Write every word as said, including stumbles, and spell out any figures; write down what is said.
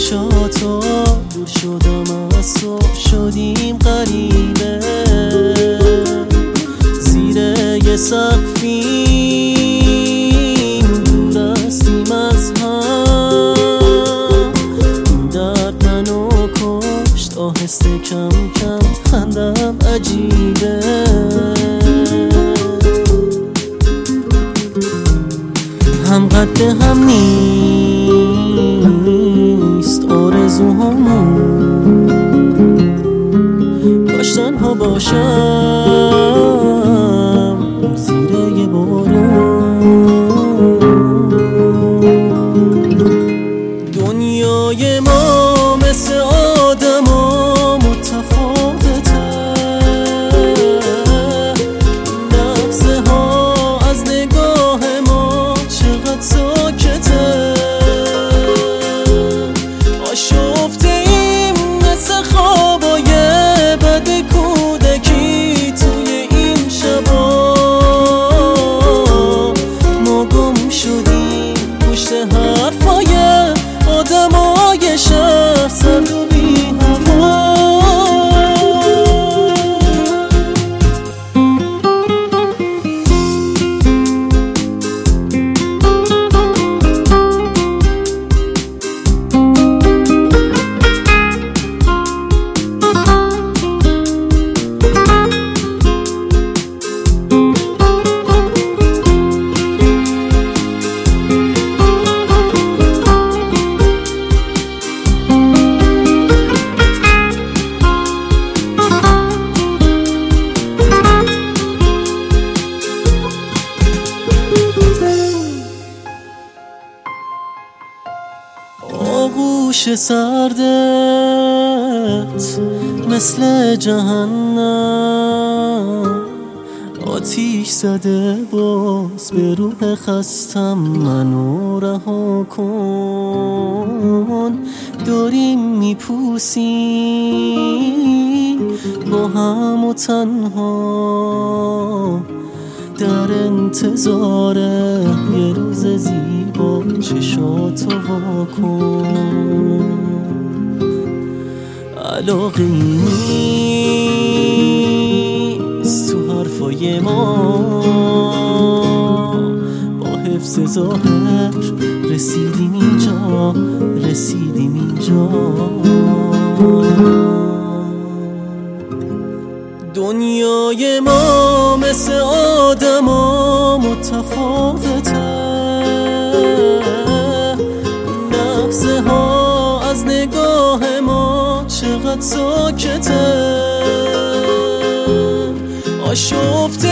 چشاتو دور شدم از تو، شدیم غریبه زیر یه سقفیم، دور هستیم از هم. درد منو کشت آهسته کم کم، خندم عجیبه. هم قد هم نیست آرزوهامون، کاش تنها باشم زیر یه بارون. دنیای ما مثل آدم ها متفاوته، لحظه ها از نگاه ما چقدر ساکته. آشفته ایم مثل خوابای بد کودکی توی این شبا، ما گم شدیم پشت حرفای آدمای شهر، سرد و بی هوا. آغوش سردت مثل جهنم، آتیش زده باز به روح خستم. منو رها کن، داریم میپوسیم با هم و تنها، در انتظار یه روز زیبا. چشاتو وا کن، علاقه نیست تو حرفای ما، با حفظ ظاهر رسیدیم اینجا، رسیدیم اینجا. دنیای ما مثل آدم ها متفاوته، لحظه ها از نگاه ما چقدر ساکته. آشفته